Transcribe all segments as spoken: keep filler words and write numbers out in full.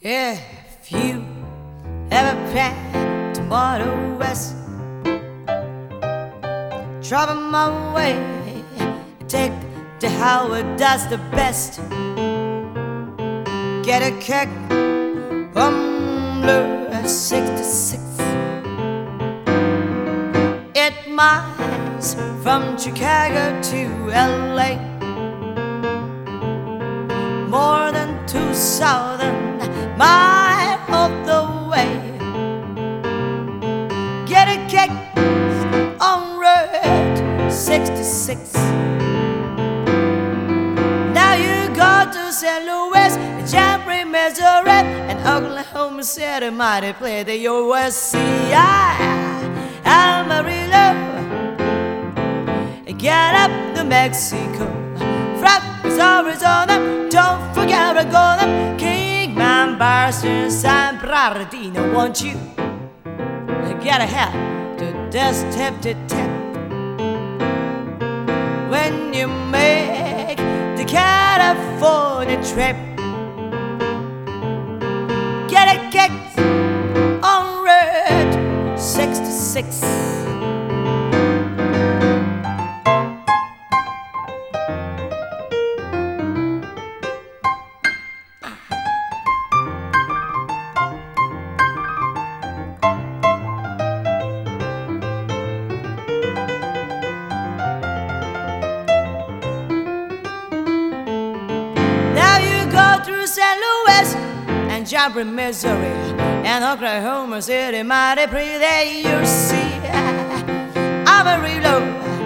If you ever plan to motor west, travel my way, take the Howard, that's the best. Get a kick from Blue sixty-six. Eight miles from Chicago to L A, more than two thousand miles of the way. Get a kick on Route sixty-six. Now you go to Saint Louis, Jamboree, Missouri, and Oklahoma City, mighty play the U S C I Amarillo. Get up to Mexico, from Arizona, don't forget Arizona, Kingman, Boston, San Bernardino. Want you get ahead to this tip to tip when you make the California trip. Get a kick on Route sixty-six. Through Saint Louis and Jamboree, Missouri, and Oklahoma City, mighty pretty there you see Amarillo.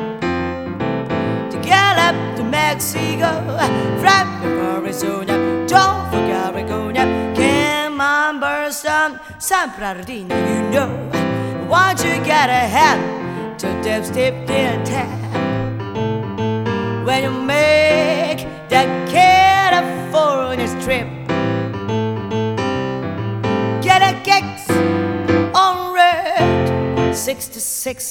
To get up to Mexico, from Arizona, don't forget Oregon, Kingman, Boston, San Bernardino. You know, once you get ahead to dip, dip, dip, tap, when you make that California trip, get a kick on Route sixty-six.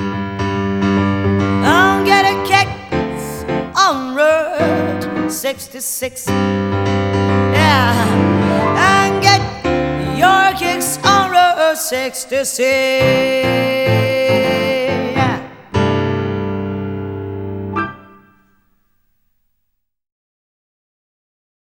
Oh, get a kick on Route sixty-six. Yeah, and get your kicks on Route sixty-six.